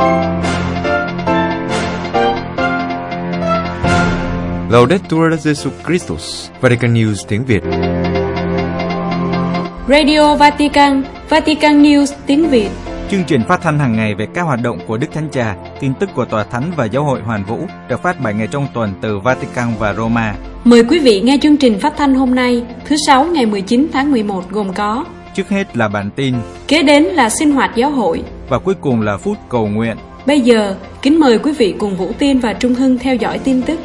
Laudetur Jesus Christus, Vatican News tiếng Việt. Radio Vatican, Vatican News tiếng Việt. Chương trình phát thanh hàng ngày về các hoạt động của Đức Thánh Cha, tin tức của Tòa Thánh và Giáo hội Hoàn Vũ được phát 7 ngày trong tuần từ Vatican và Roma. Mời quý vị nghe chương trình phát thanh hôm nay, thứ Sáu ngày 19 tháng 11 gồm có: trước hết là bản tin, kế đến là sinh hoạt giáo hội và cuối cùng là phút cầu nguyện. Bây giờ, kính mời quý vị cùng Vũ Tiên và Trung Hưng theo dõi tin tức.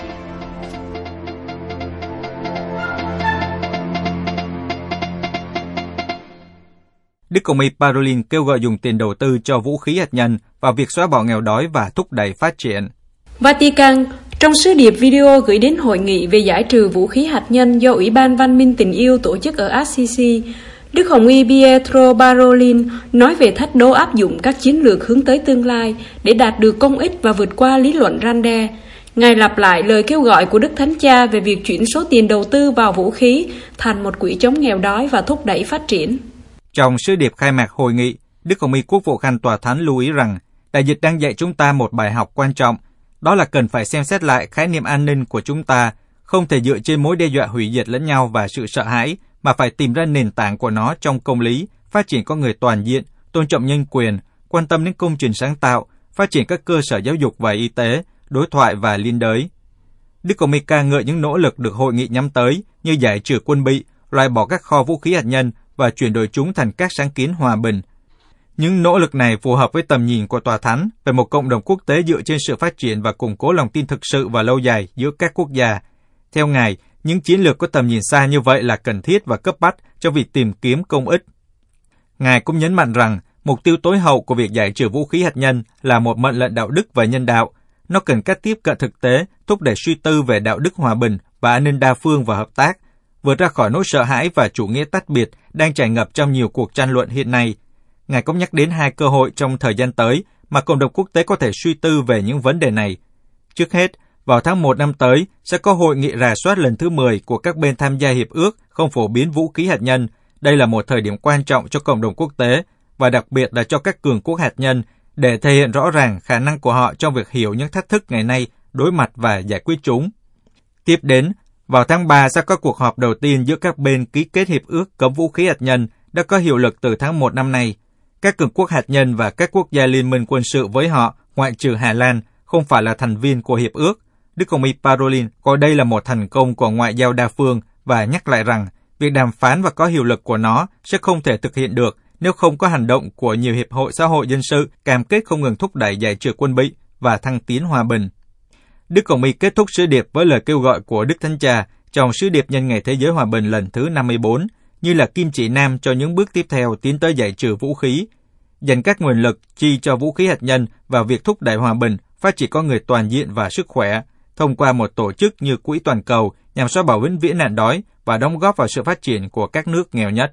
Đức Hồng y Parolin kêu gọi dùng tiền đầu tư cho vũ khí hạt nhân vào việc xóa bỏ nghèo đói và thúc đẩy phát triển. Vatican, trong sứ điệp video gửi đến hội nghị về giải trừ vũ khí hạt nhân do Ủy ban Văn minh tình yêu tổ chức ở Assisi, Đức Hồng y Pietro Parolin nói về thách đố áp dụng các chiến lược hướng tới tương lai để đạt được công ích và vượt qua lý luận răn đe. Ngài lặp lại lời kêu gọi của Đức Thánh Cha về việc chuyển số tiền đầu tư vào vũ khí thành một quỹ chống nghèo đói và thúc đẩy phát triển. Trong sứ điệp khai mạc hội nghị, Đức Hồng y Quốc vụ Khanh Tòa Thánh lưu ý rằng đại dịch đang dạy chúng ta một bài học quan trọng, đó là cần phải xem xét lại khái niệm an ninh của chúng ta, không thể dựa trên mối đe dọa hủy diệt lẫn nhau và sự sợ hãi, mà phải tìm ra nền tảng của nó trong công lý, phát triển con người toàn diện, tôn trọng nhân quyền, quan tâm đến công trình sáng tạo, phát triển các cơ sở giáo dục và y tế, đối thoại và liên đới. Đức Hồng y ca ngợi những nỗ lực được hội nghị nhắm tới như giải trừ quân bị, loại bỏ các kho vũ khí hạt nhân và chuyển đổi chúng thành các sáng kiến hòa bình. Những nỗ lực này phù hợp với tầm nhìn của Tòa Thánh về một cộng đồng quốc tế dựa trên sự phát triển và củng cố lòng tin thực sự và lâu dài giữa các quốc gia. Theo Ngài, những chiến lược có tầm nhìn xa như vậy là cần thiết và cấp bách cho việc tìm kiếm công ích. Ngài cũng nhấn mạnh rằng mục tiêu tối hậu của việc giải trừ vũ khí hạt nhân là một mệnh lệnh đạo đức và nhân đạo. Nó cần cách tiếp cận thực tế, thúc đẩy suy tư về đạo đức hòa bình và an ninh đa phương và hợp tác, vượt ra khỏi nỗi sợ hãi và chủ nghĩa tách biệt đang tràn ngập trong nhiều cuộc tranh luận hiện nay. Ngài cũng nhắc đến hai cơ hội trong thời gian tới mà cộng đồng quốc tế có thể suy tư về những vấn đề này. Trước hết, vào tháng 1 năm tới sẽ có hội nghị rà soát lần thứ 10 của các bên tham gia hiệp ước không phổ biến vũ khí hạt nhân. Đây là một thời điểm quan trọng cho cộng đồng quốc tế và đặc biệt là cho các cường quốc hạt nhân để thể hiện rõ ràng khả năng của họ trong việc hiểu những thách thức ngày nay, đối mặt và giải quyết chúng. Tiếp đến, vào tháng 3 sẽ có cuộc họp đầu tiên giữa các bên ký kết hiệp ước cấm vũ khí hạt nhân đã có hiệu lực từ tháng 1 năm nay. Các cường quốc hạt nhân và các quốc gia liên minh quân sự với họ, ngoại trừ Hà Lan, không phải là thành viên của hiệp ước. Đức Hồng y Parolin coi đây là một thành công của ngoại giao đa phương và nhắc lại rằng việc đàm phán và có hiệu lực của nó sẽ không thể thực hiện được nếu không có hành động của nhiều hiệp hội xã hội dân sự cam kết không ngừng thúc đẩy giải trừ quân bị và thăng tiến hòa bình. Đức Hồng y kết thúc sứ điệp với lời kêu gọi của Đức Thánh Cha trong sứ điệp nhân ngày Thế giới Hòa bình lần thứ 54, như là kim chỉ nam cho những bước tiếp theo tiến tới giải trừ vũ khí, dành các nguồn lực chi cho vũ khí hạt nhân vào việc thúc đẩy hòa bình, phát triển con người toàn diện và sức khỏe, thông qua một tổ chức như Quỹ Toàn cầu nhằm xóa bỏ vĩnh viễn nạn đói và đóng góp vào sự phát triển của các nước nghèo nhất.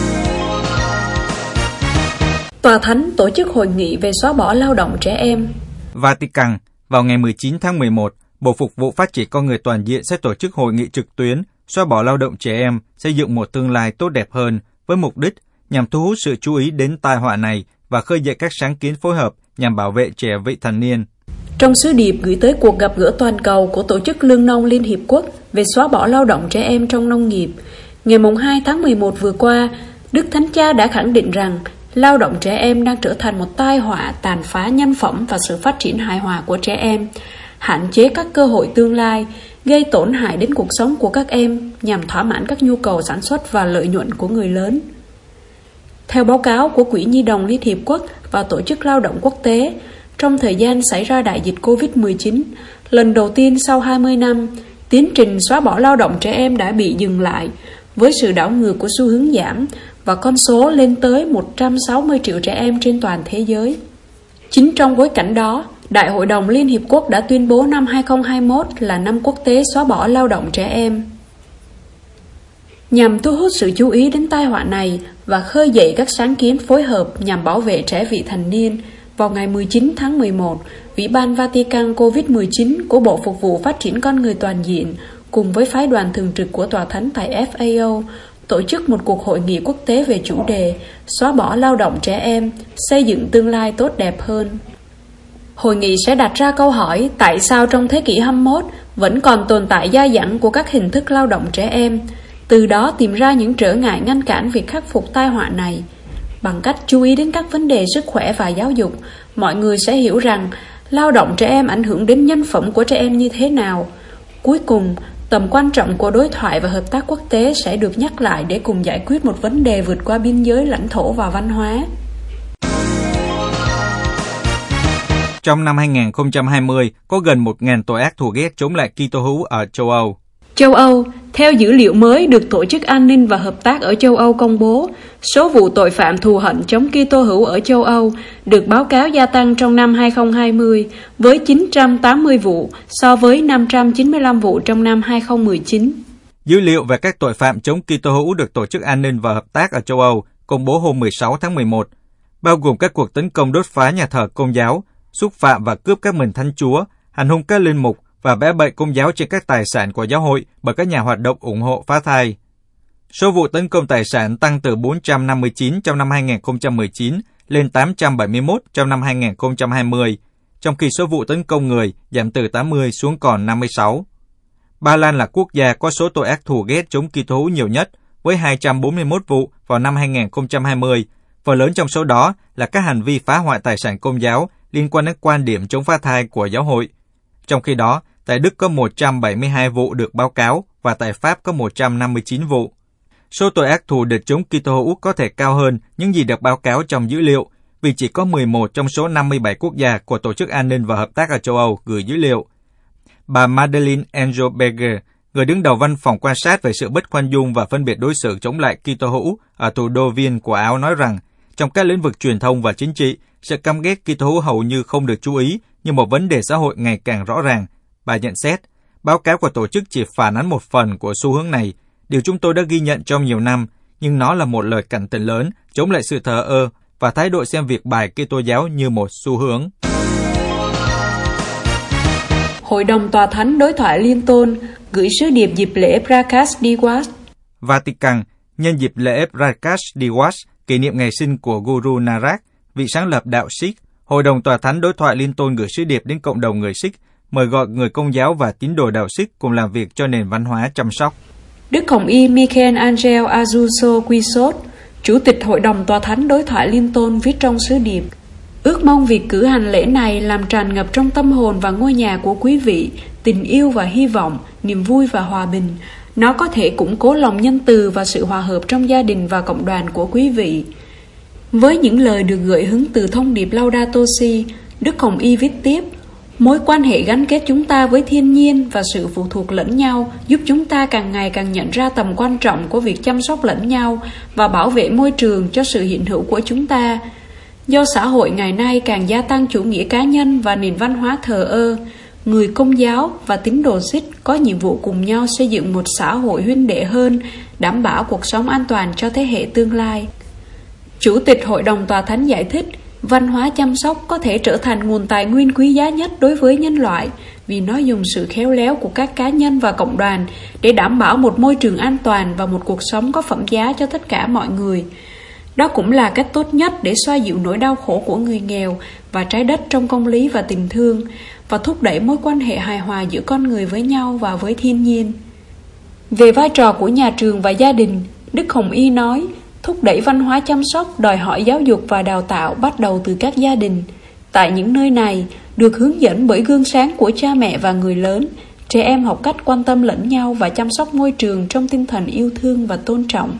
Tòa Thánh tổ chức hội nghị về xóa bỏ lao động trẻ em. Vatican, vào ngày 19 tháng 11, Bộ Phục vụ Phát triển Con người Toàn diện sẽ tổ chức hội nghị trực tuyến xóa bỏ lao động trẻ em, xây dựng một tương lai tốt đẹp hơn, với mục đích nhằm thu hút sự chú ý đến tai họa này và khơi dậy các sáng kiến phối hợp nhằm bảo vệ trẻ vị thành niên. Trong sứ điệp gửi tới cuộc gặp gỡ toàn cầu của Tổ chức Lương nông Liên Hiệp Quốc về xóa bỏ lao động trẻ em trong nông nghiệp, ngày 2 tháng 11 vừa qua, Đức Thánh Cha đã khẳng định rằng lao động trẻ em đang trở thành một tai họa tàn phá nhân phẩm và sự phát triển hài hòa của trẻ em, hạn chế các cơ hội tương lai, gây tổn hại đến cuộc sống của các em nhằm thỏa mãn các nhu cầu sản xuất và lợi nhuận của người lớn. Theo báo cáo của Quỹ Nhi đồng Liên Hiệp Quốc và Tổ chức Lao động Quốc tế, trong thời gian xảy ra đại dịch COVID-19, lần đầu tiên sau 20 năm, tiến trình xóa bỏ lao động trẻ em đã bị dừng lại, với sự đảo ngược của xu hướng giảm và con số lên tới 160 triệu trẻ em trên toàn thế giới. Chính trong bối cảnh đó, Đại hội đồng Liên Hiệp Quốc đã tuyên bố năm 2021 là năm quốc tế xóa bỏ lao động trẻ em. Nhằm thu hút sự chú ý đến tai họa này và khơi dậy các sáng kiến phối hợp nhằm bảo vệ trẻ vị thành niên, vào ngày 19 tháng 11, Ủy ban Vatican COVID-19 của Bộ Phục vụ Phát triển Con người Toàn diện cùng với phái đoàn thường trực của Tòa Thánh tại FAO tổ chức một cuộc hội nghị quốc tế về chủ đề xóa bỏ lao động trẻ em, xây dựng tương lai tốt đẹp hơn. Hội nghị sẽ đặt ra câu hỏi tại sao trong thế kỷ 21 vẫn còn tồn tại dai dẳng của các hình thức lao động trẻ em, từ đó tìm ra những trở ngại ngăn cản việc khắc phục tai họa này. Bằng cách chú ý đến các vấn đề sức khỏe và giáo dục, mọi người sẽ hiểu rằng lao động trẻ em ảnh hưởng đến nhân phẩm của trẻ em như thế nào. Cuối cùng, tầm quan trọng của đối thoại và hợp tác quốc tế sẽ được nhắc lại để cùng giải quyết một vấn đề vượt qua biên giới lãnh thổ và văn hóa. Trong năm 2020, có gần 1.000 tội ác thù ghét chống lại Kitô hữu ở châu Âu. Châu Âu, theo dữ liệu mới được Tổ chức An ninh và Hợp tác ở châu Âu công bố, số vụ tội phạm thù hận chống Kitô hữu ở châu Âu được báo cáo gia tăng trong năm 2020 với 980 vụ so với 595 vụ trong năm 2019. Dữ liệu về các tội phạm chống Kitô hữu được Tổ chức An ninh và Hợp tác ở châu Âu công bố hôm 16 tháng 11, bao gồm các cuộc tấn công đốt phá nhà thờ Công giáo, xúc phạm và cướp các mừng Thánh Chúa, hành hung các linh mục và bẽ bậy Công giáo trên các tài sản của giáo hội bởi các nhà hoạt động ủng hộ phá thai. Số vụ tấn công tài sản tăng từ 459 trong năm 2019 lên 871 trong năm 2020, trong khi số vụ tấn công người giảm từ 80 xuống còn 56. Ba Lan là quốc gia có số tội ác thù ghét chống Kitô hữu nhiều nhất, với 241 vụ vào năm 2020. Phần lớn trong số đó là các hành vi phá hoại tài sản Công giáo liên quan đến quan điểm chống phá thai của giáo hội. Trong khi đó, tại Đức có 172 vụ được báo cáo và tại Pháp có 159 vụ. Số tội ác thù địch chống Kitô hữu có thể cao hơn những gì được báo cáo trong dữ liệu, vì chỉ có 11 trong số 57 quốc gia của Tổ chức An ninh và Hợp tác ở châu Âu gửi dữ liệu. Bà Madeleine Engelberger, người đứng đầu văn phòng quan sát về sự bất khoan dung và phân biệt đối xử chống lại Kitô hữu ở thủ đô Viên của Áo nói rằng, trong các lĩnh vực truyền thông và chính trị, sự căm ghét Kitô hữu hầu như không được chú ý như một vấn đề xã hội ngày càng rõ ràng. Bà nhận xét, báo cáo của tổ chức chỉ phản ánh một phần của xu hướng này, điều chúng tôi đã ghi nhận trong nhiều năm, nhưng nó là một lời cảnh tỉnh lớn chống lại sự thờ ơ và thái độ xem việc bài Kitô giáo như một xu hướng. Hội đồng Tòa Thánh Đối thoại Liên tôn gửi sứ điệp dịp lễ Prakash Diwas. Vatican, nhân dịp lễ Prakash Diwas, kỷ niệm ngày sinh của Guru Nanak, vị sáng lập đạo Sikh, Hội đồng Tòa Thánh Đối thoại Liên tôn gửi sứ điệp đến cộng đồng người Sikh, mời gọi người Công giáo và tín đồ đạo Sikh cùng làm việc cho nền văn hóa chăm sóc. Đức Hồng Y Michael-Angel Azuso Quisot, Chủ tịch Hội đồng Tòa Thánh Đối thoại Liên tôn viết trong sứ điệp: ước mong việc cử hành lễ này làm tràn ngập trong tâm hồn và ngôi nhà của quý vị tình yêu và hy vọng, niềm vui và hòa bình. Nó có thể củng cố lòng nhân từ và sự hòa hợp trong gia đình và cộng đoàn của quý vị. Với những lời được gợi hứng từ thông điệp Laudato Si, Đức Hồng Y viết tiếp: mối quan hệ gắn kết chúng ta với thiên nhiên và sự phụ thuộc lẫn nhau giúp chúng ta càng ngày càng nhận ra tầm quan trọng của việc chăm sóc lẫn nhau và bảo vệ môi trường cho sự hiện hữu của chúng ta. Do xã hội ngày nay càng gia tăng chủ nghĩa cá nhân và nền văn hóa thờ ơ, người Công giáo và tín đồ Sikh có nhiệm vụ cùng nhau xây dựng một xã hội huynh đệ hơn, đảm bảo cuộc sống an toàn cho thế hệ tương lai. Chủ tịch Hội đồng Tòa Thánh giải thích, văn hóa chăm sóc có thể trở thành nguồn tài nguyên quý giá nhất đối với nhân loại vì nó dùng sự khéo léo của các cá nhân và cộng đoàn để đảm bảo một môi trường an toàn và một cuộc sống có phẩm giá cho tất cả mọi người. Đó cũng là cách tốt nhất để xoa dịu nỗi đau khổ của người nghèo và trái đất trong công lý và tình thương, và thúc đẩy mối quan hệ hài hòa giữa con người với nhau và với thiên nhiên. Về vai trò của nhà trường và gia đình, Đức Hồng Y nói, thúc đẩy văn hóa chăm sóc đòi hỏi giáo dục và đào tạo bắt đầu từ các gia đình. Tại những nơi này, được hướng dẫn bởi gương sáng của cha mẹ và người lớn, trẻ em học cách quan tâm lẫn nhau và chăm sóc môi trường trong tinh thần yêu thương và tôn trọng.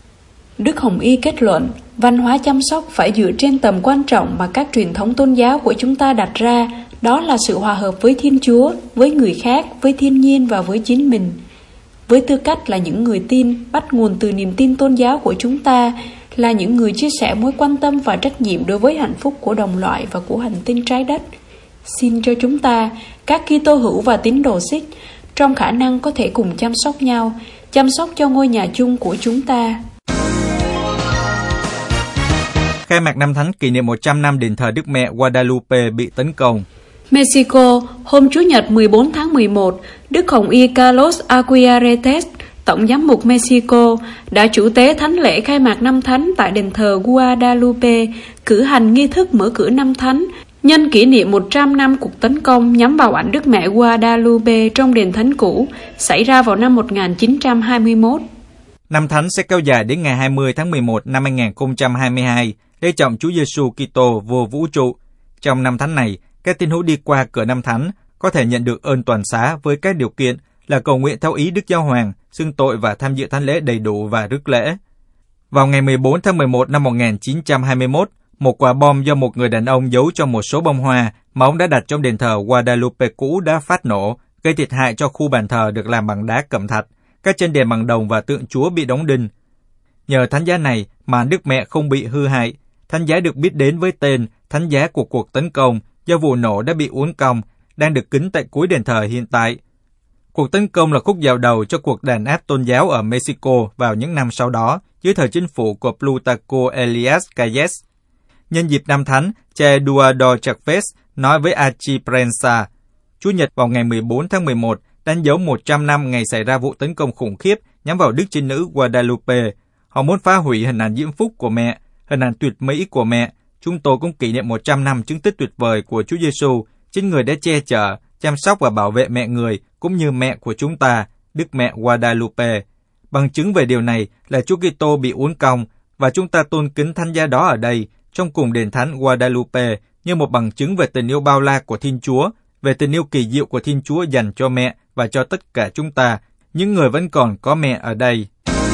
Đức Hồng Y kết luận, văn hóa chăm sóc phải dựa trên tầm quan trọng mà các truyền thống tôn giáo của chúng ta đặt ra, đó là sự hòa hợp với Thiên Chúa, với người khác, với thiên nhiên và với chính mình. Với tư cách là những người tin, bắt nguồn từ niềm tin tôn giáo của chúng ta, là những người chia sẻ mối quan tâm và trách nhiệm đối với hạnh phúc của đồng loại và của hành tinh trái đất. Xin cho chúng ta, các Kitô hữu và tín đồ Sikh, trong khả năng có thể cùng chăm sóc nhau, chăm sóc cho ngôi nhà chung của chúng ta. Khai mạc năm thánh kỷ niệm 100 năm đền thờ Đức Mẹ Guadalupe bị tấn công. Mexico, hôm Chủ nhật 14 tháng 11, Đức Hồng Y Carlos Aguiaretes, Tổng giám mục Mexico, đã chủ tế thánh lễ khai mạc năm thánh tại đền thờ Guadalupe, cử hành nghi thức mở cửa năm thánh Nhân kỷ niệm 100 năm cuộc tấn công nhắm vào ảnh Đức Mẹ Guadalupe trong đền thánh cũ xảy ra vào năm 1921. Năm thánh sẽ kéo dài đến ngày 20 tháng 11 năm 2022 để trọng Chúa Giêsu Kitô vô vũ trụ. Trong năm thánh này, các tín hữu đi qua cửa năm thánh có thể nhận được ơn toàn xá với các điều kiện là cầu nguyện theo ý Đức Giáo Hoàng, xưng tội và tham dự thánh lễ đầy đủ và rước lễ. Vào ngày 14 tháng 11 năm 1921, một quả bom do một người đàn ông giấu trong một số bông hoa mà ông đã đặt trong đền thờ Guadalupe cũ đã phát nổ, gây thiệt hại cho khu bàn thờ được làm bằng đá cẩm thạch, các chân đèn bằng đồng và tượng Chúa bị đóng đinh. Nhờ thánh giá này mà Đức Mẹ không bị hư hại. Thánh giá được biết đến với tên Thánh giá của cuộc tấn công do vụ nổ đã bị uốn cong, đang được kính tại cuối đền thờ hiện tại. Cuộc tấn công là khúc dạo đầu cho cuộc đàn áp tôn giáo ở Mexico vào những năm sau đó, dưới thời chính phủ của Plutarco Elias Calles. Nhân dịp năm thánh, cha Eduardo Chavez nói với Archiprensa, Chủ nhật vào ngày 14 tháng 11 đánh dấu 100 năm ngày xảy ra vụ tấn công khủng khiếp nhắm vào Đức Trinh Nữ Guadalupe. Họ muốn phá hủy hình ảnh diễm phúc của mẹ, hình ảnh tuyệt mỹ của mẹ. Chúng tôi cũng kỷ niệm 100 năm chứng tích tuyệt vời của Chúa Giêsu, chính người đã che chở, chăm sóc và bảo vệ mẹ người, cũng như mẹ của chúng ta, Đức Mẹ Guadalupe. Bằng chứng về điều này là Chúa Kitô bị uốn cong, và chúng ta tôn kính thánh giá đó ở đây, trong cùng đền thánh Guadalupe, như một bằng chứng về tình yêu bao la của Thiên Chúa, về tình yêu kỳ diệu của Thiên Chúa dành cho mẹ và cho tất cả chúng ta, những người vẫn còn có mẹ ở đây.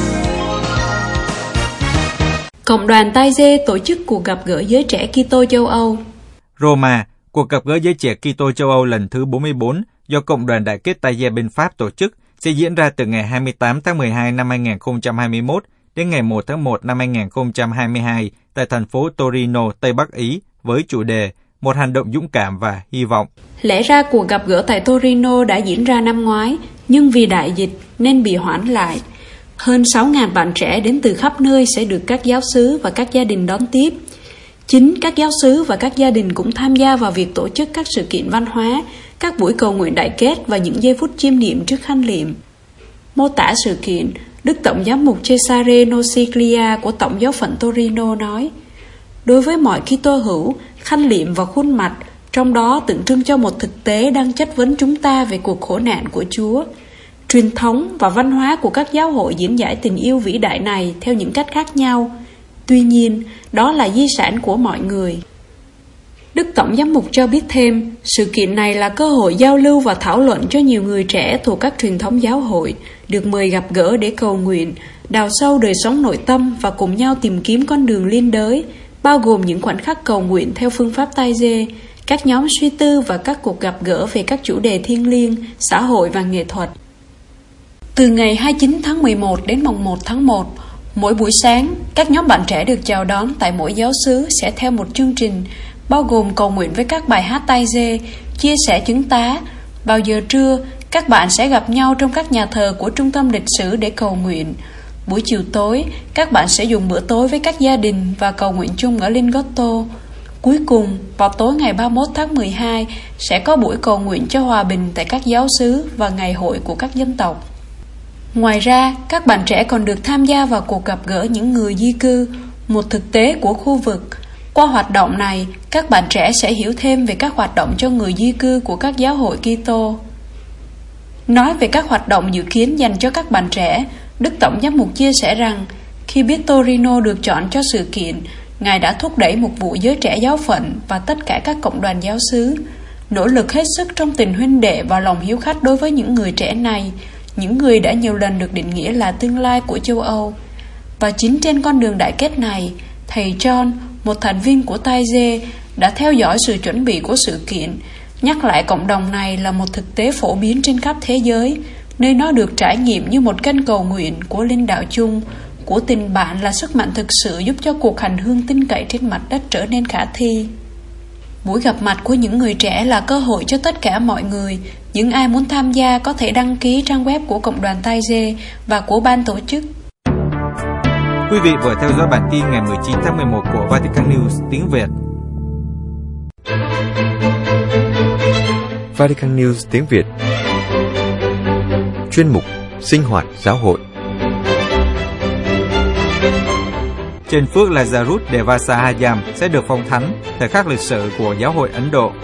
Cộng đoàn Taizé tổ chức cuộc gặp gỡ giới trẻ Kitô châu Âu. Roma, cuộc gặp gỡ giới trẻ Kitô châu Âu lần thứ 44 do Cộng đoàn Đại kết Taizé bên Pháp tổ chức sẽ diễn ra từ ngày 28 tháng 12 năm 2021 đến ngày 1 tháng 1 năm 2022 tại thành phố Torino, Tây Bắc Ý, với chủ đề Một hành động dũng cảm và hy vọng. Lẽ ra cuộc gặp gỡ tại Torino đã diễn ra năm ngoái, nhưng vì đại dịch nên bị hoãn lại. Hơn 6.000 bạn trẻ đến từ khắp nơi sẽ được các giáo xứ và các gia đình đón tiếp. Chính các giáo xứ và các gia đình cũng tham gia vào việc tổ chức các sự kiện văn hóa, các buổi cầu nguyện đại kết và những giây phút chiêm niệm trước khánh liệm. Mô tả sự kiện, Đức Tổng giám mục Cesare Nosiglia của Tổng giáo phận Torino nói: đối với mọi Kitô hữu, khánh liệm và khuôn mặt, trong đó tượng trưng cho một thực tế đang chất vấn chúng ta về cuộc khổ nạn của Chúa. Truyền thống và văn hóa của các giáo hội diễn giải tình yêu vĩ đại này theo những cách khác nhau. Tuy nhiên, đó là di sản của mọi người. Đức Tổng giám mục cho biết thêm, sự kiện này là cơ hội giao lưu và thảo luận cho nhiều người trẻ thuộc các truyền thống giáo hội, được mời gặp gỡ để cầu nguyện, đào sâu đời sống nội tâm và cùng nhau tìm kiếm con đường liên đới, bao gồm những khoảnh khắc cầu nguyện theo phương pháp Taizé, các nhóm suy tư và các cuộc gặp gỡ về các chủ đề thiêng liêng, xã hội và nghệ thuật. Từ ngày 29 tháng 11 đến mùng 1 tháng 1, mỗi buổi sáng, các nhóm bạn trẻ được chào đón tại mỗi giáo xứ sẽ theo một chương trình, bao gồm cầu nguyện với các bài hát Taizé, chia sẻ chứng tá. Vào giờ trưa, các bạn sẽ gặp nhau trong các nhà thờ của trung tâm lịch sử để cầu nguyện. Buổi chiều tối, các bạn sẽ dùng bữa tối với các gia đình và cầu nguyện chung ở Lingotto. Cuối cùng, vào tối ngày 31 tháng 12, sẽ có buổi cầu nguyện cho hòa bình tại các giáo xứ và ngày hội của các dân tộc. Ngoài ra, các bạn trẻ còn được tham gia vào cuộc gặp gỡ những người di cư, một thực tế của khu vực. Qua hoạt động này, các bạn trẻ sẽ hiểu thêm về các hoạt động cho người di cư của các giáo hội Kitô. Nói về các hoạt động dự kiến dành cho các bạn trẻ, Đức Tổng giám mục chia sẻ rằng, khi biết Torino được chọn cho sự kiện, Ngài đã thúc đẩy một vụ giới trẻ giáo phận và tất cả các cộng đoàn giáo xứ, nỗ lực hết sức trong tình huynh đệ và lòng hiếu khách đối với những người trẻ này, những người đã nhiều lần được định nghĩa là tương lai của châu Âu. Và chính trên con đường đại kết này, thầy John, một thành viên của Taizé, đã theo dõi sự chuẩn bị của sự kiện, nhắc lại cộng đồng này là một thực tế phổ biến trên khắp thế giới, nơi nó được trải nghiệm như một kênh cầu nguyện của linh đạo chung, của tình bạn là sức mạnh thực sự giúp cho cuộc hành hương tin cậy trên mặt đất trở nên khả thi. Buổi gặp mặt của những người trẻ là cơ hội cho tất cả mọi người. Những ai muốn tham gia có thể đăng ký trang web của Cộng đoàn Taizé và của ban tổ chức. Quý vị vừa theo dõi bản tin ngày 19 tháng 11 của Vatican News tiếng Việt. Vatican News tiếng Việt. Chuyên mục Sinh hoạt giáo hội. trên phước Lazarus Devasahayam sẽ được phong thánh, thời khắc lịch sử của giáo hội Ấn Độ.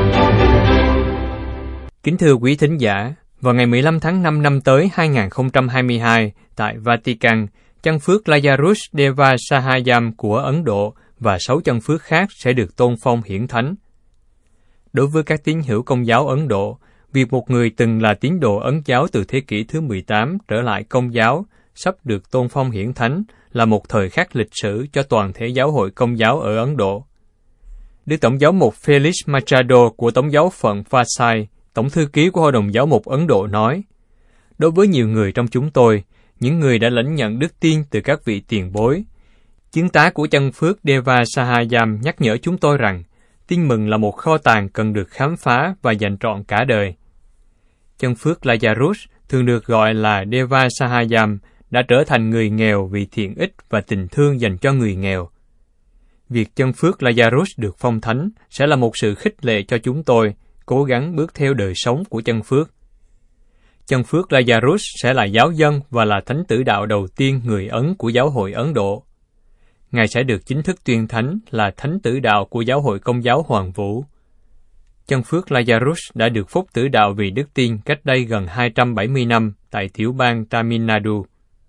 Kính thưa quý thính giả, vào ngày 15 tháng 5 năm tới 2022, tại Vatican, chân phước Lazarus Devasahayam của Ấn Độ và 6 chân phước khác sẽ được tôn phong hiển thánh. Đối với các tín hữu Công giáo Ấn Độ, việc một người từng là tín đồ Ấn giáo từ thế kỷ thứ 18 trở lại Công giáo sắp được tôn phong hiển thánh là một thời khắc lịch sử cho toàn thể giáo hội Công giáo ở Ấn Độ. Đức Tổng giáo mục Felix Machado của Tổng giáo phận Vasai, Tổng thư ký của Hội đồng Giáo mục Ấn Độ nói, đối với nhiều người trong chúng tôi, những người đã lãnh nhận đức tin từ các vị tiền bối, chứng tá của chân phước Devasahayam nhắc nhở chúng tôi rằng tin mừng là một kho tàng cần được khám phá và dành trọn cả đời. Chân phước Lazarus, thường được gọi là Devasahayam, đã trở thành người nghèo vì thiện ích và tình thương dành cho người nghèo. Việc chân phước Lazarus được phong thánh sẽ là một sự khích lệ cho chúng tôi cố gắng bước theo đời sống của chân phước. Chân phước Lazarus sẽ là giáo dân và là thánh tử đạo đầu tiên người Ấn của giáo hội Ấn Độ. Ngài sẽ được chính thức tuyên thánh là thánh tử đạo của giáo hội Công giáo Hoàn Vũ. Chân phước Lazarus đã được phúc tử đạo vì đức tin cách đây gần 270 năm tại tiểu bang Tamil Nadu.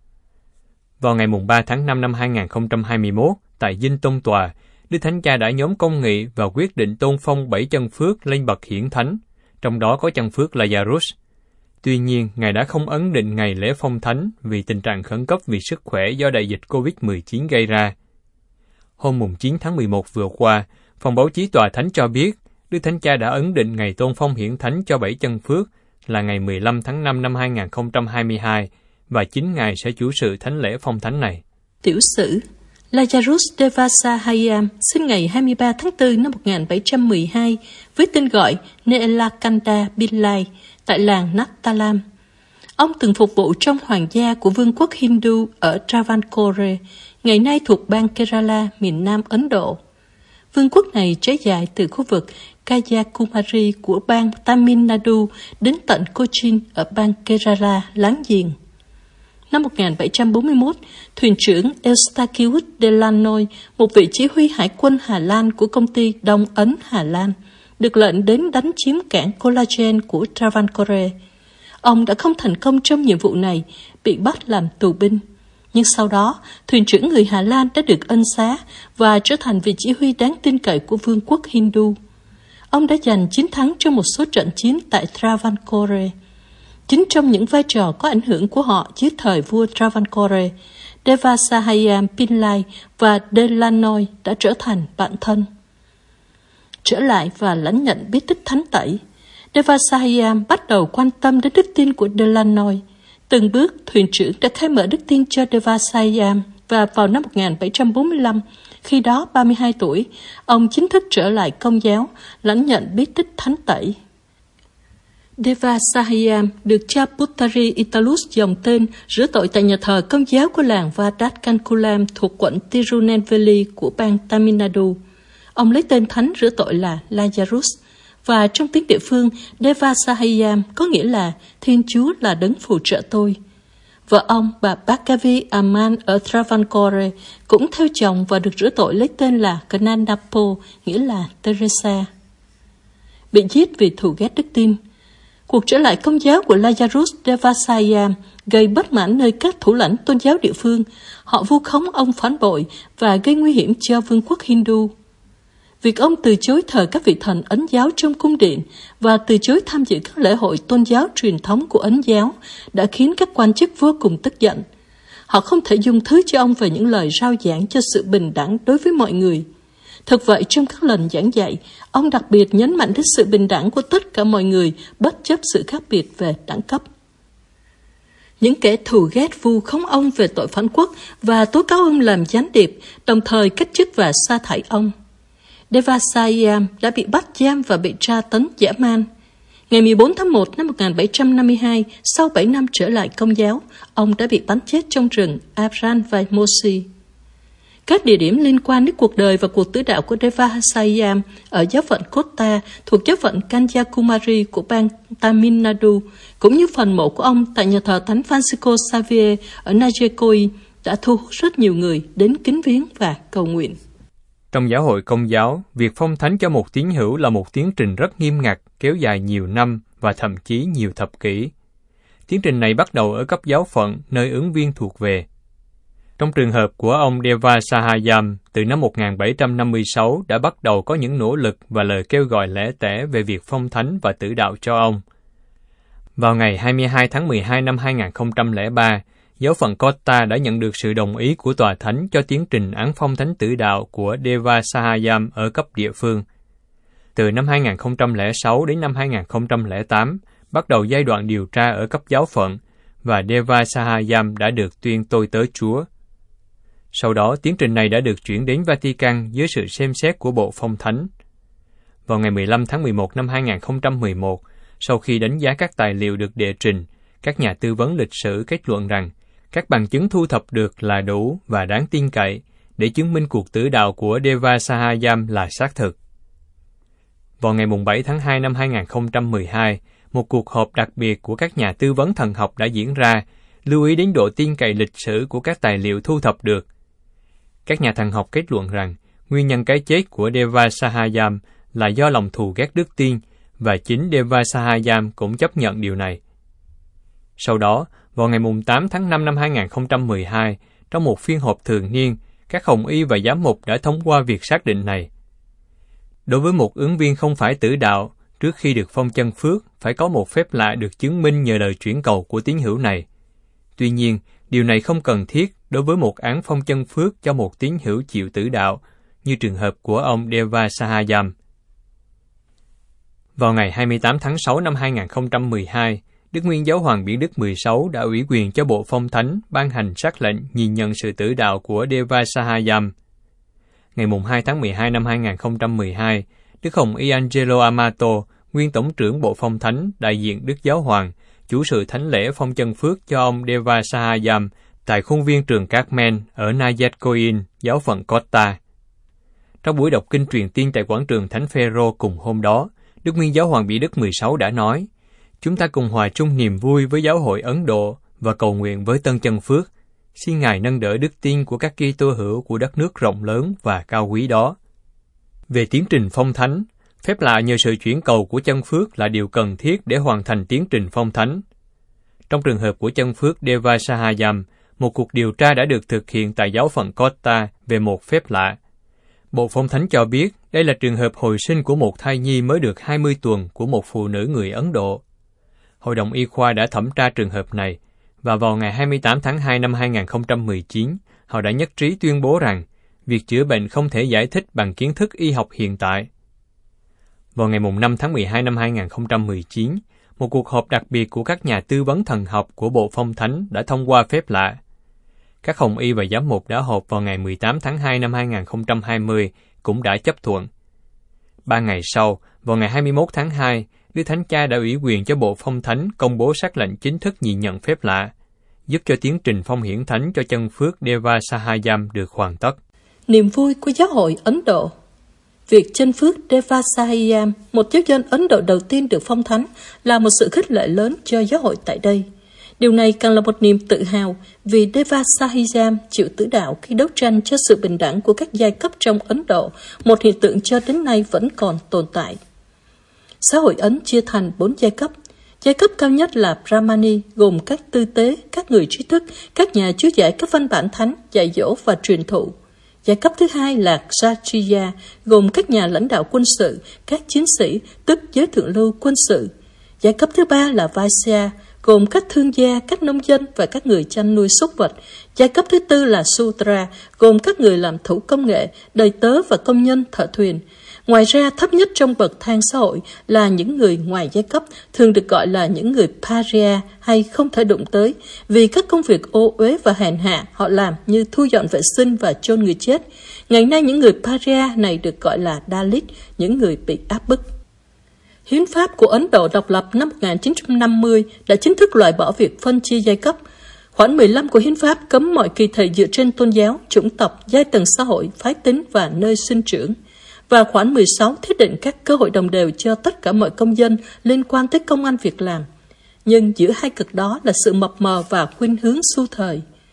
Vào ngày 3 tháng 5 năm 2021, tại Dinh Tông Tòa, Đức Thánh Cha đã nhóm công nghị và quyết định tôn phong 7 chân phước lên bậc hiển thánh, trong đó có chân phước Lazarus. Tuy nhiên, Ngài đã không ấn định ngày lễ phong thánh vì tình trạng khẩn cấp vì sức khỏe do đại dịch COVID-19 gây ra. Hôm 9 tháng 11 vừa qua, phòng báo chí Tòa Thánh cho biết, Đức Thánh Cha đã ấn định ngày tôn phong hiển thánh cho 7 chân phước là ngày 15 tháng 5 năm 2022, và chính Ngài sẽ chủ sự thánh lễ phong thánh này. Tiểu sử Lazarus Devasahayam sinh ngày 23 tháng 4 năm 1712 với tên gọi Neelakanta Pillai tại làng Nattalam. Ông từng phục vụ trong hoàng gia của Vương quốc Hindu ở Travancore, ngày nay thuộc bang Kerala, miền Nam Ấn Độ. Vương quốc này trải dài từ khu vực Kanyakumari của bang Tamil Nadu đến tận Cochin ở bang Kerala láng giềng. Năm 1741, thuyền trưởng Eustachius Delanoy, một vị chỉ huy hải quân Hà Lan của công ty Đông Ấn Hà Lan, được lệnh đến đánh chiếm cảng Collagen của Travancore. Ông đã không thành công trong nhiệm vụ này, bị bắt làm tù binh. Nhưng sau đó, thuyền trưởng người Hà Lan đã được ân xá và trở thành vị chỉ huy đáng tin cậy của Vương quốc Hindu. Ông đã giành chiến thắng trong một số trận chiến tại Travancore. Chính trong những vai trò có ảnh hưởng của họ dưới thời vua Travancore, Devasahayam Pillai và Delanoy đã trở thành bạn thân. Trở lại và lãnh nhận bí tích thánh tẩy, Devasahayam bắt đầu quan tâm đến đức tin của Delanoy. Từng bước, thuyền trưởng đã khai mở đức tin cho Devasahayam và vào năm 1745, khi đó 32 tuổi, ông chính thức trở lại Công giáo, lãnh nhận bí tích thánh tẩy. Devasahayam được cha Puttari Italus dòng tên rửa tội tại nhà thờ Công giáo của làng Vadatkankulam thuộc quận Tirunelveli của bang Tamil Nadu. Ông lấy tên thánh rửa tội là Lazarus, và trong tiếng địa phương, Devasahayam có nghĩa là Thiên Chúa là đấng phù trợ tôi. Vợ ông, bà Bhagavi Amman ở Travancore, cũng theo chồng và được rửa tội lấy tên là Kananapo, nghĩa là Teresa. Bị giết vì thù ghét đức tin. Cuộc trở lại Công giáo của Lazarus Devasahayam gây bất mãn nơi các thủ lãnh tôn giáo địa phương. Họ vu khống ông phản bội và gây nguy hiểm cho Vương quốc Hindu. Việc ông từ chối thờ các vị thần Ấn giáo trong cung điện và từ chối tham dự các lễ hội tôn giáo truyền thống của Ấn giáo đã khiến các quan chức vô cùng tức giận. Họ không thể dung thứ cho ông về những lời rao giảng cho sự bình đẳng đối với mọi người. Thực vậy, trong các lần giảng dạy, ông đặc biệt nhấn mạnh đến sự bình đẳng của tất cả mọi người, bất chấp sự khác biệt về đẳng cấp. Những kẻ thù ghét vu khống ông về tội phản quốc và tố cáo ông làm gián điệp, đồng thời cách chức và sa thải ông. Devasahayam đã bị bắt giam và bị tra tấn dã man. Ngày 14 tháng 1 năm 1752, sau 7 năm trở lại Công giáo, ông đã bị bắn chết trong rừng Abran và Mosi. Các địa điểm liên quan đến cuộc đời và cuộc tử đạo của Devasahayam ở giáo phận Kota thuộc giáo phận Kanyakumari của bang Tamil Nadu, cũng như phần mộ của ông tại nhà thờ Thánh Francisco Xavier ở Najekoi, đã thu hút rất nhiều người đến kính viếng và cầu nguyện. Trong giáo hội Công giáo, việc phong thánh cho một tín hữu là một tiến trình rất nghiêm ngặt, kéo dài nhiều năm và thậm chí nhiều thập kỷ. Tiến trình này bắt đầu ở cấp giáo phận, nơi ứng viên thuộc về. Trong trường hợp của ông Deva Sahayam, từ năm 1756 đã bắt đầu có những nỗ lực và lời kêu gọi lẻ tẻ về việc phong thánh và tử đạo cho ông. Vào ngày 22 tháng 12 năm 2003, giáo phận Kota đã nhận được sự đồng ý của tòa thánh cho tiến trình án phong thánh tử đạo của Deva Sahayam ở cấp địa phương. Từ năm 2006 đến năm 2008, bắt đầu giai đoạn điều tra ở cấp giáo phận, và Deva Sahayam đã được tuyên tôi tớ Chúa. Sau đó, tiến trình này đã được chuyển đến Vatican dưới sự xem xét của Bộ Phong Thánh. Vào ngày 15 tháng 11 năm 2011, sau khi đánh giá các tài liệu được đệ trình, các nhà tư vấn lịch sử kết luận rằng các bằng chứng thu thập được là đủ và đáng tin cậy để chứng minh cuộc tử đạo của Deva Sahayam là xác thực. Vào ngày 7 tháng 2 năm 2012, một cuộc họp đặc biệt của các nhà tư vấn thần học đã diễn ra, lưu ý đến độ tin cậy lịch sử của các tài liệu thu thập được. Các nhà thần học kết luận rằng nguyên nhân cái chết của Deva Sahayam là do lòng thù ghét đức tin, và chính Deva Sahayam cũng chấp nhận điều này. Sau đó, vào ngày 8 tháng 5 năm 2012, trong một phiên họp thường niên, các hồng y và giám mục đã thông qua việc xác định này. Đối với một ứng viên không phải tử đạo, trước khi được phong chân phước, phải có một phép lạ được chứng minh nhờ lời chuyển cầu của tín hữu này. Tuy nhiên, điều này không cần thiết đối với một án phong chân phước cho một tín hữu chịu tử đạo, như trường hợp của ông Deva Sahayam. Vào ngày 28 tháng 6 năm 2012, Đức Nguyên Giáo hoàng Biển Đức 16 đã ủy quyền cho Bộ Phong Thánh ban hành sắc lệnh nhìn nhận sự tử đạo của Deva Sahayam. Ngày 2 tháng 12 năm 2012, Đức Hồng Y Angelo Amato, nguyên Tổng trưởng Bộ Phong Thánh, đại diện Đức Giáo hoàng, chủ sự thánh lễ phong chân phước cho ông Deva Sahayam tại khuôn viên trường Carmen ở Nayatkoin, giáo phận Kota. Trong buổi đọc kinh truyền tiên tại quảng trường Thánh Phêrô cùng hôm đó, Đức Nguyên Giáo hoàng Biển Đức 16 đã nói: "Chúng ta cùng hòa chung niềm vui với giáo hội Ấn Độ và cầu nguyện với Tân Chân Phước, xin Ngài nâng đỡ đức tin của các Kitô hữu của đất nước rộng lớn và cao quý đó." Về tiến trình phong thánh, phép lạ nhờ sự chuyển cầu của chân phước là điều cần thiết để hoàn thành tiến trình phong thánh. Trong trường hợp của chân phước Deva Sahayam, một cuộc điều tra đã được thực hiện tại giáo phận Kota về một phép lạ. Bộ Phong Thánh cho biết đây là trường hợp hồi sinh của một thai nhi mới được 20 tuần của một phụ nữ người Ấn Độ. Hội đồng Y khoa đã thẩm tra trường hợp này, và vào ngày 28 tháng 2 năm 2019, họ đã nhất trí tuyên bố rằng việc chữa bệnh không thể giải thích bằng kiến thức y học hiện tại. Vào ngày 5 tháng 12 năm 2019, một cuộc họp đặc biệt của các nhà tư vấn thần học của Bộ Phong Thánh đã thông qua phép lạ. Các hồng y và giám mục đã họp vào ngày 18 tháng 2 năm 2020 cũng đã chấp thuận. 3 ngày sau, vào ngày 21 tháng 2, Đức Thánh Cha đã ủy quyền cho Bộ Phong Thánh công bố sắc lệnh chính thức nhìn nhận phép lạ, giúp cho tiến trình phong hiển thánh cho chân phước Deva Sahayam được hoàn tất. Niềm vui của giáo hội Ấn Độ. Việc chân phước Deva Sahayam, một giáo dân Ấn Độ đầu tiên được phong thánh, là một sự khích lệ lớn cho giáo hội tại đây. Điều này càng là một niềm tự hào vì Deva Sahayam chịu tử đạo khi đấu tranh cho sự bình đẳng của các giai cấp trong Ấn Độ, một hiện tượng cho đến nay vẫn còn tồn tại. Xã hội Ấn chia thành 4 giai cấp. Giai cấp cao nhất là Brahmani, gồm các tư tế, các người trí thức, các nhà chú giải các văn bản thánh, dạy dỗ và truyền thụ. Giai cấp thứ hai là Kshatriya, gồm các nhà lãnh đạo quân sự, các chiến sĩ, tức giới thượng lưu quân sự. Giai cấp thứ ba là Vaisya, gồm các thương gia, các nông dân và các người chăn nuôi súc vật. Giai cấp thứ tư là Sudra, gồm các người làm thủ công nghệ, đầy tớ và công nhân thợ thuyền. Ngoài ra, thấp nhất trong bậc thang xã hội là những người ngoài giai cấp, thường được gọi là những người paria hay không thể đụng tới, vì các công việc ô uế và hèn hạ họ làm như thu dọn vệ sinh và chôn người chết. Ngày nay, những người paria này được gọi là Dalit, những người bị áp bức. Hiến pháp của Ấn Độ độc lập năm 1950 đã chính thức loại bỏ việc phân chia giai cấp. Khoản 15 của hiến pháp cấm mọi kỳ thị dựa trên tôn giáo, chủng tộc, giai tầng xã hội, phái tính và nơi sinh trưởng. Và khoản 16 thiết định các cơ hội đồng đều cho tất cả mọi công dân liên quan tới công ăn việc làm. Nhưng giữa hai cực đó là sự mập mờ và khuynh hướng xu thời.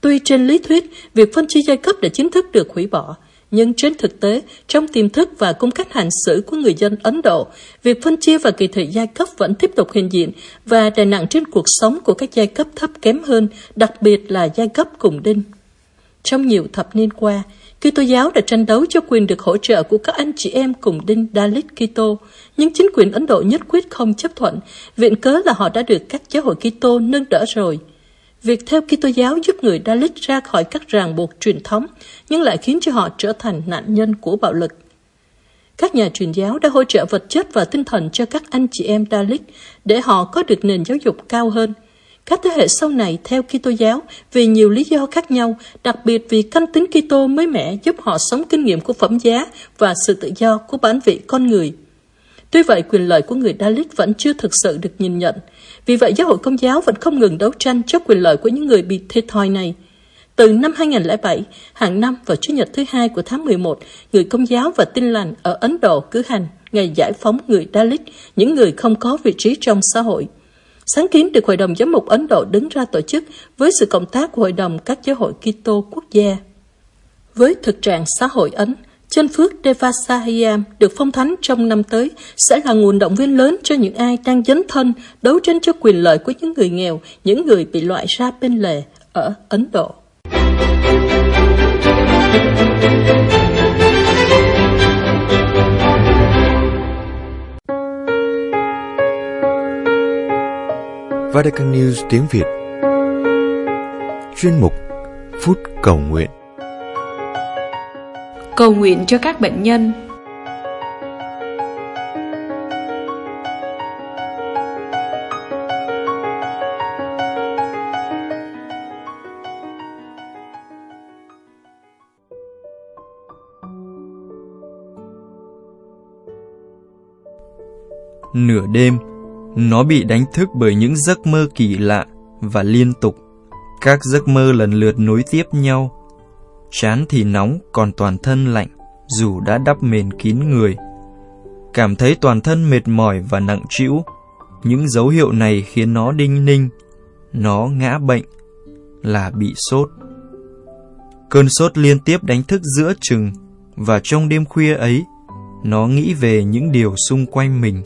Tuy trên lý thuyết, việc phân chia giai cấp đã chính thức được hủy bỏ, nhưng trên thực tế, trong tiềm thức và cung cách hành xử của người dân Ấn Độ, việc phân chia và kỳ thị giai cấp vẫn tiếp tục hiện diện và đè nặng trên cuộc sống của các giai cấp thấp kém hơn, đặc biệt là giai cấp cùng đinh. Trong nhiều thập niên qua, Kitô giáo đã tranh đấu cho quyền được hỗ trợ của các anh chị em cùng đinh Dalit Kitô, nhưng chính quyền Ấn Độ nhất quyết không chấp thuận, viện cớ là họ đã được các giáo hội Kitô nâng đỡ rồi. Việc theo Kitô giáo giúp người Dalit ra khỏi các ràng buộc truyền thống, nhưng lại khiến cho họ trở thành nạn nhân của bạo lực. Các nhà truyền giáo đã hỗ trợ vật chất và tinh thần cho các anh chị em Dalit để họ có được nền giáo dục cao hơn. Các thế hệ sau này theo Kitô giáo vì nhiều lý do khác nhau, đặc biệt vì căn tính Kitô mới mẻ giúp họ sống kinh nghiệm của phẩm giá và sự tự do của bản vị con người. Tuy vậy, quyền lợi của người Dalit vẫn chưa thực sự được nhìn nhận. Vì vậy, giáo hội Công giáo vẫn không ngừng đấu tranh cho quyền lợi của những người bị thiệt thòi này. Từ năm 2007, hàng năm vào Chủ nhật thứ 2 của tháng 11, người Công giáo và Tin lành ở Ấn Độ cử hành ngày giải phóng người Dalit, những người không có vị trí trong xã hội. Sáng kiến được Hội đồng Giám mục Ấn Độ đứng ra tổ chức với sự cộng tác của Hội đồng các giáo hội Kitô quốc gia. Với thực trạng xã hội Ấn, Chân Phước Devasahayam được phong thánh trong năm tới sẽ là nguồn động viên lớn cho những ai đang dấn thân đấu tranh cho quyền lợi của những người nghèo, những người bị loại ra bên lề ở Ấn Độ. Vatican News tiếng Việt. Chuyên mục Phút Cầu Nguyện. Cầu nguyện cho các bệnh nhân. Nửa đêm, nó bị đánh thức bởi những giấc mơ kỳ lạ và liên tục. Các giấc mơ lần lượt nối tiếp nhau. Trán thì nóng, còn toàn thân lạnh, dù đã đắp mền kín người. Cảm thấy toàn thân mệt mỏi và nặng trĩu. Những dấu hiệu này khiến nó đinh ninh. Nó ngã bệnh, là bị sốt. Cơn sốt liên tiếp đánh thức giữa chừng, và trong đêm khuya ấy, nó nghĩ về những điều xung quanh mình.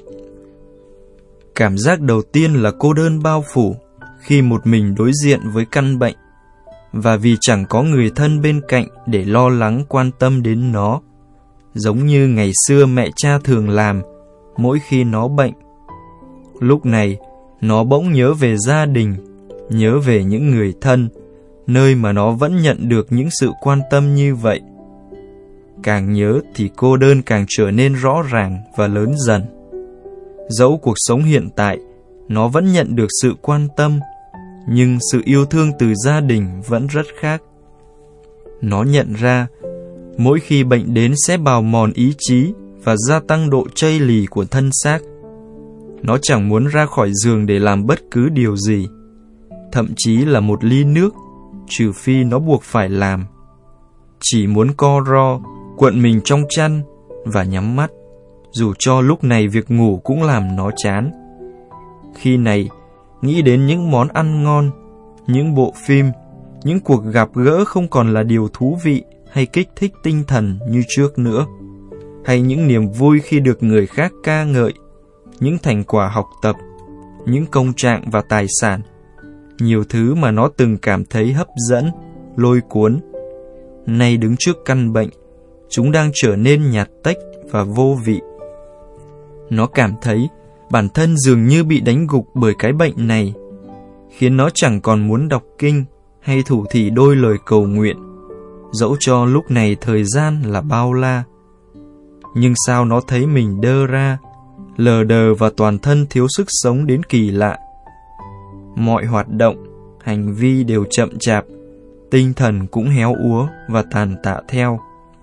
Cảm giác đầu tiên là cô đơn bao phủ khi một mình đối diện với căn bệnh, và vì chẳng có người thân bên cạnh để lo lắng quan tâm đến nó, giống như ngày xưa mẹ cha thường làm mỗi khi nó bệnh. Lúc này, nó bỗng nhớ về gia đình, nhớ về những người thân, nơi mà nó vẫn nhận được những sự quan tâm như vậy. Càng nhớ thì cô đơn càng trở nên rõ ràng và lớn dần. Dẫu cuộc sống hiện tại, nó vẫn nhận được sự quan tâm, nhưng sự yêu thương từ gia đình vẫn rất khác. Nó nhận ra, mỗi khi bệnh đến sẽ bào mòn ý chí và gia tăng độ chây lì của thân xác. Nó chẳng muốn ra khỏi giường để làm bất cứ điều gì, thậm chí là một ly nước, trừ phi nó buộc phải làm. Chỉ muốn co ro, cuộn mình trong chăn và nhắm mắt, dù cho lúc này việc ngủ cũng làm nó chán. Khi này, nghĩ đến những món ăn ngon, những bộ phim, những cuộc gặp gỡ không còn là điều thú vị hay kích thích tinh thần như trước nữa, hay những niềm vui khi được người khác ca ngợi, những thành quả học tập, những công trạng và tài sản, nhiều thứ mà nó từng cảm thấy hấp dẫn, lôi cuốn. Nay đứng trước căn bệnh, chúng đang trở nên nhạt tách và vô vị. Nó cảm thấy bản thân dường như bị đánh gục bởi cái bệnh này, khiến nó chẳng còn muốn đọc kinh hay thủ thỉ đôi lời cầu nguyện, dẫu cho lúc này thời gian là bao la. Nhưng sao nó thấy mình đơ ra, lờ đờ và toàn thân thiếu sức sống đến kỳ lạ. Mọi hoạt động, hành vi đều chậm chạp, tinh thần cũng héo úa và tàn tạ theo.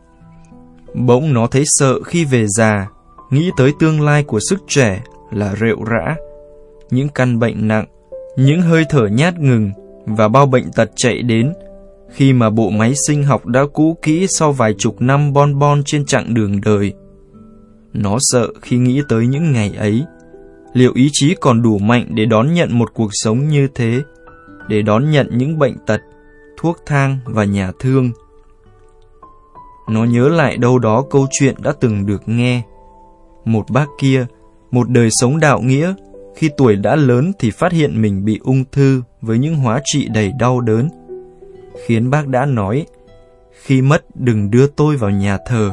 Bỗng nó thấy sợ khi về già, nghĩ tới tương lai của sức trẻ là rệu rã, những căn bệnh nặng, những hơi thở nhát ngừng và bao bệnh tật chạy đến, khi mà bộ máy sinh học đã cũ kỹ sau vài chục năm bon bon trên chặng đường đời. Nó sợ khi nghĩ tới những ngày ấy, liệu ý chí còn đủ mạnh để đón nhận một cuộc sống như thế, để đón nhận những bệnh tật, thuốc thang và nhà thương. Nó nhớ lại đâu đó câu chuyện đã từng được nghe. Một bác kia, một đời sống đạo nghĩa, khi tuổi đã lớn thì phát hiện mình bị ung thư với những hóa trị đầy đau đớn, khiến bác đã nói, khi mất đừng đưa tôi vào nhà thờ.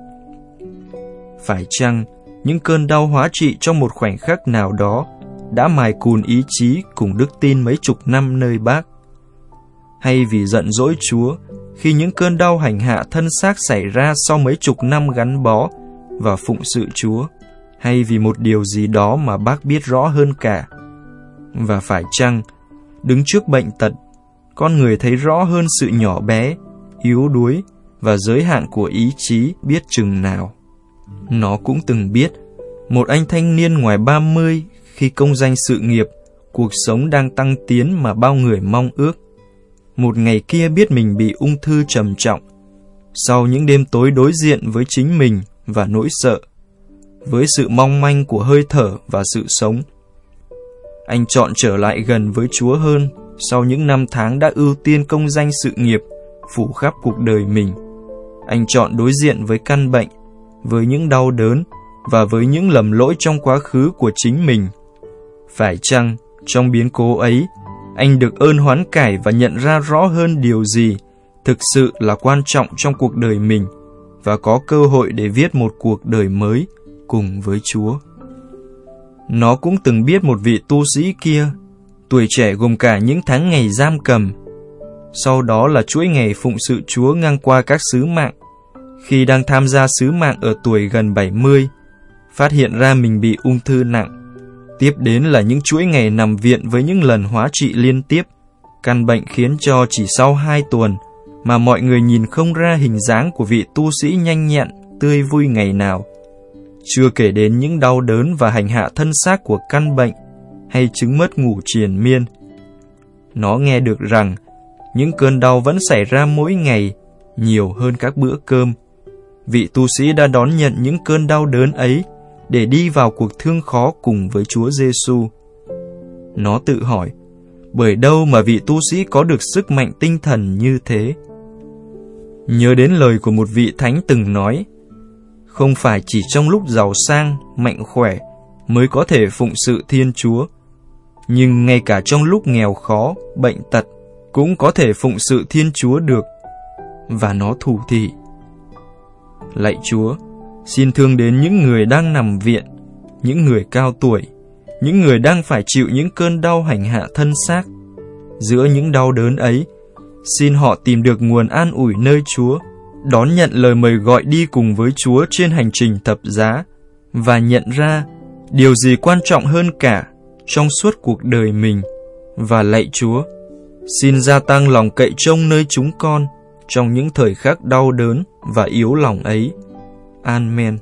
Phải chăng những cơn đau hóa trị trong một khoảnh khắc nào đó đã mài cùn ý chí cùng đức tin mấy chục năm nơi bác? Hay vì giận dỗi Chúa khi những cơn đau hành hạ thân xác xảy ra sau mấy chục năm gắn bó và phụng sự Chúa? Hay vì một điều gì đó mà bác biết rõ hơn cả? Và phải chăng đứng trước bệnh tật, con người thấy rõ hơn sự nhỏ bé, yếu đuối và giới hạn của ý chí biết chừng nào? Nó cũng từng biết, một anh thanh niên ngoài 30 khi công danh sự nghiệp, cuộc sống đang tăng tiến mà bao người mong ước. Một ngày kia biết mình bị ung thư trầm trọng, sau những đêm tối đối diện với chính mình và nỗi sợ, với sự mong manh của hơi thở và sự sống. Anh chọn trở lại gần với Chúa hơn sau những năm tháng đã ưu tiên công danh sự nghiệp phủ khắp cuộc đời mình. Anh chọn đối diện với căn bệnh, với những đau đớn và với những lầm lỗi trong quá khứ của chính mình. Phải chăng trong biến cố ấy, anh được ơn hoán cải và nhận ra rõ hơn điều gì thực sự là quan trọng trong cuộc đời mình và có cơ hội để viết một cuộc đời mới cùng với Chúa. Nó cũng từng biết một vị tu sĩ kia, tuổi trẻ gồm cả những tháng ngày giam cầm, sau đó là chuỗi ngày phụng sự Chúa ngang qua các sứ mạng. Khi đang tham gia sứ mạng ở tuổi gần 70, phát hiện ra mình bị ung thư nặng. Tiếp đến là những chuỗi ngày nằm viện với những lần hóa trị liên tiếp. Căn bệnh khiến cho chỉ sau 2 tuần mà mọi người nhìn không ra hình dáng của vị tu sĩ nhanh nhẹn, tươi vui ngày nào. Chưa kể đến những đau đớn và hành hạ thân xác của căn bệnh hay chứng mất ngủ triền miên. Nó nghe được rằng những cơn đau vẫn xảy ra mỗi ngày, nhiều hơn các bữa cơm. Vị tu sĩ đã đón nhận những cơn đau đớn ấy để đi vào cuộc thương khó cùng với Chúa Giêsu. Nó tự hỏi, bởi đâu mà vị tu sĩ có được sức mạnh tinh thần như thế? Nhớ đến lời của một vị thánh từng nói, không phải chỉ trong lúc giàu sang, mạnh khỏe mới có thể phụng sự Thiên Chúa, nhưng ngay cả trong lúc nghèo khó, bệnh tật cũng có thể phụng sự Thiên Chúa được. Và nó thủ thỉ, lạy Chúa, xin thương đến những người đang nằm viện, những người cao tuổi, những người đang phải chịu những cơn đau hành hạ thân xác. Giữa những đau đớn ấy, xin họ tìm được nguồn an ủi nơi Chúa, đón nhận lời mời gọi đi cùng với Chúa trên hành trình thập giá, và nhận ra điều gì quan trọng hơn cả trong suốt cuộc đời mình. Và lạy Chúa, xin gia tăng lòng cậy trông nơi chúng con trong những thời khắc đau đớn và yếu lòng ấy. Amen.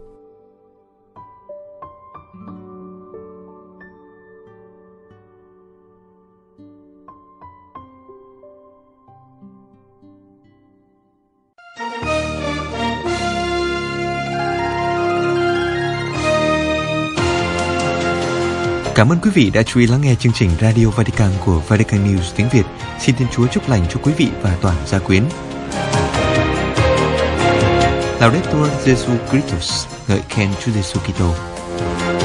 Cảm ơn quý vị đã chú ý lắng nghe chương trình Radio Vatican của Vatican News tiếng Việt. Xin Thiên Chúa chúc lành cho quý vị và toàn gia quyến. Laudetur Jesu Christus, ngợi khen Chúa Giêsu Kitô.